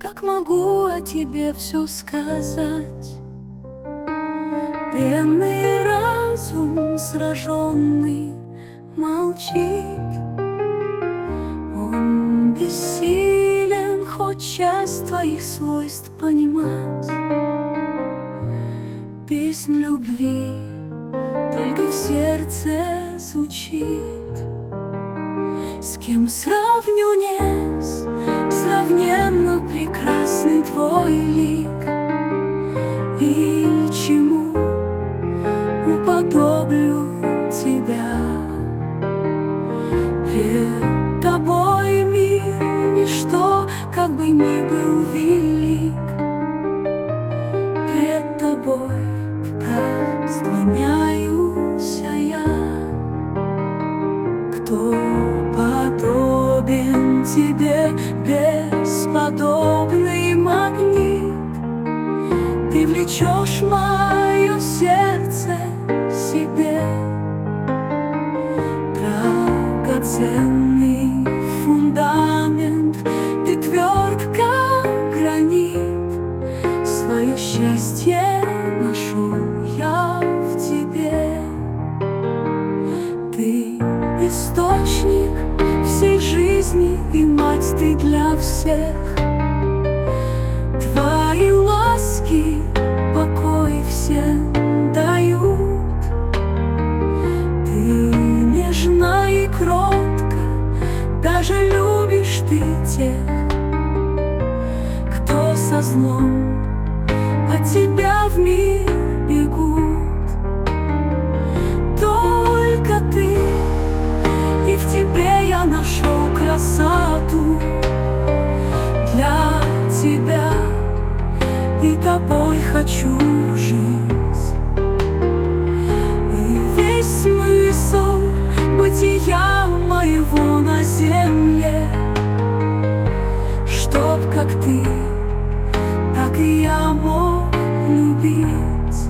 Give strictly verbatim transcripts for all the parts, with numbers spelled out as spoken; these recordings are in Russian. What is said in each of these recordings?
как могу о тебе все сказать. Пленный разум сраженный молчит. Он бессилен хоть часть твоих свойств понимать. Песнь любви только в сердце звучит. С кем сравню несравненно прекрасный твой лик, и чему уподоблю тебя? Пред тобой мир ничто, как бы ни был велик. Пред тобой склоняюсь я. Кто подобен тебе, бесподобный магнит? Ты влечешь мое сердце к себе. Драгоценный фундамент, ты тверд, как гранит. Свое счастье ношу я в тебе. Ты источник всей жизни и мать ты для всех. Твои ласки покой всем дают. Ты нежна и кротка, даже любишь ты тех, кто со злом от тебя в мир бегут. Только ты, и в тебе я нашел красоту. Для тебя и тобой хочу жить. И весь смысл бытия моего на земле, чтоб как ты, так и я мог любить.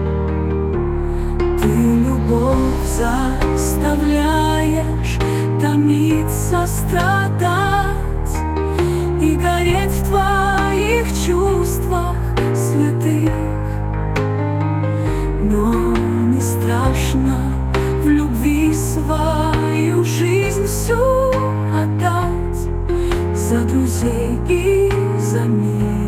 Ты любовь заставляешь томиться, страдать и гореть в твоих чувствах святых. Но не страшно в любви свою жизнь всю отдать за друзей и за мир.